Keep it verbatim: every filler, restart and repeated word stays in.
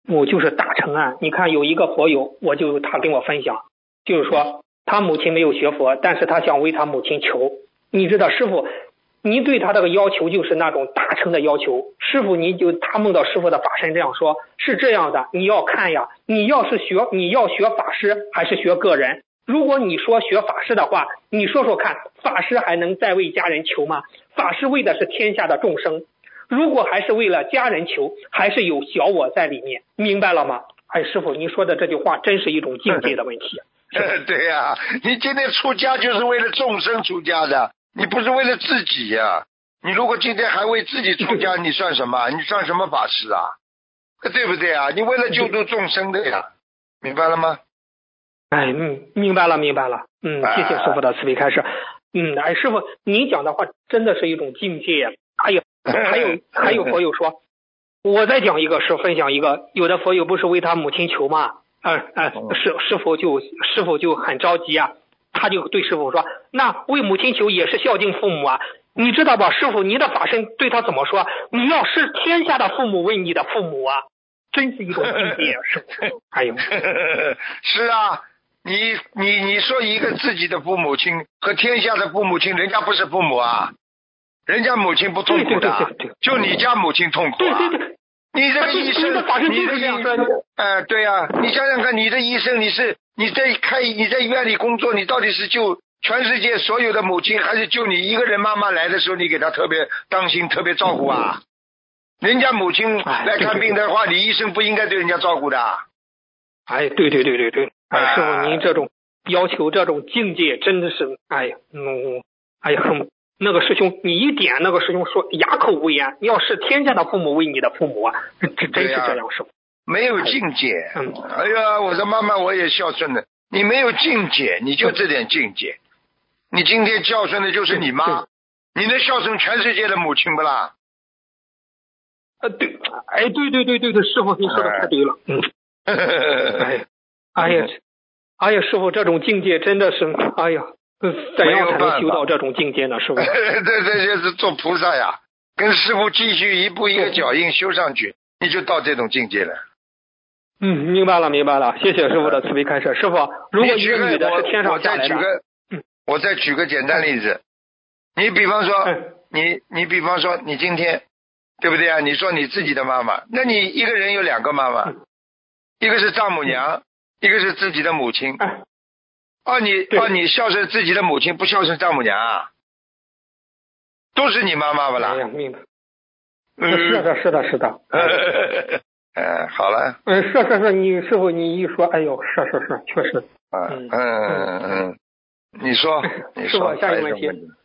母就是大成案。你看有一个佛友，我就他跟我分享，就是说他母亲没有学佛，但是他想为他母亲求。你知道师傅，你对他这个要求就是那种大成的要求。师傅，你就他梦到师傅的法身这样说，是这样的，你要看呀，你要是学你要学法师还是学个人？如果你说学法师的话，你说说看，法师还能再为家人求吗？法师为的是天下的众生，如果还是为了家人求，还是有小我在里面，明白了吗？哎，师傅，你说的这句话真是一种境界的问题。 对呀、啊，你今天出家就是为了众生出家的，你不是为了自己呀、啊。你如果今天还为自己出家，你算什么？你算什么法师啊？对不对啊？你为了救度众生的呀，明白了吗？ 哎，嗯，明白了，明白了。嗯，谢谢师傅的慈悲开示。嗯，哎，师傅，您讲的话真的是一种境界。还有，还有，还有佛友说，我再讲一个，是分享一个，有的佛友不是为他母亲求吗？嗯嗯，师师傅就师傅就很着急啊，他就对师傅说，那为母亲求也是孝敬父母啊。你知道吧，师傅，你的法身对他怎么说？你要视天下的父母为你的父母啊，真是一种境界啊，师傅。还有， 是啊。你你你说一个自己的父母亲和天下的父母亲，人家不是父母啊，人家母亲不痛苦的， 对对对对对， 就你家母亲痛苦啊。 对对对， 你这个医生， 你的法身你就是这样说的。 呃，对啊，你想想看，你的医生，你是你在开你在医院里工作，你到底是救全世界所有的母亲，还是救你一个人妈妈来的时候，你给她特别当心、特别照顾啊？人家母亲来看病的话，你医生不应该对人家照顾的。 哎，对对对对对，哎，师傅，您这种要求这种境界真的是，哎呀，嗯，哎呀，很那个师兄，你一点那个师兄说哑口无言。要是天下的父母为你的父母啊，这真是这样，师傅。 没有境界。 嗯， 哎呀，我的妈妈我也孝顺的，你没有境界，你就这点境界。你今天孝顺的就是你妈，你能孝顺全世界的母亲不啦？ 呃，对，哎，对对对对对，师傅你说的太对了。嗯。哎呀，哎呀，哎呀，师傅，这种境界真的是，哎呀，怎样才能修到这种境界呢？师傅， 这这就是做菩萨呀，跟师傅继续一步一个脚印修上去，你就到这种境界了。 嗯，明白了，明白了，谢谢师傅的慈悲开示。师傅，如果一个女的是天上下来的， 我再举个，嗯、我再举个简单例子，你比方说，嗯、你你比方说，你今天，对不对啊？你说你自己的妈妈，那你一个人有两个妈妈。嗯，一个是丈母娘，一个是自己的母亲。哦，你哦，你孝顺自己的母亲，不孝顺丈母娘啊？都是你妈妈不啦？ 哎呀，明白。嗯，是的，是的，是的。 嗯，好了。 嗯，是是是，你师傅你一说，哎呦，是是是，确实。 嗯嗯嗯，你说，你说。 师傅，下一个问题。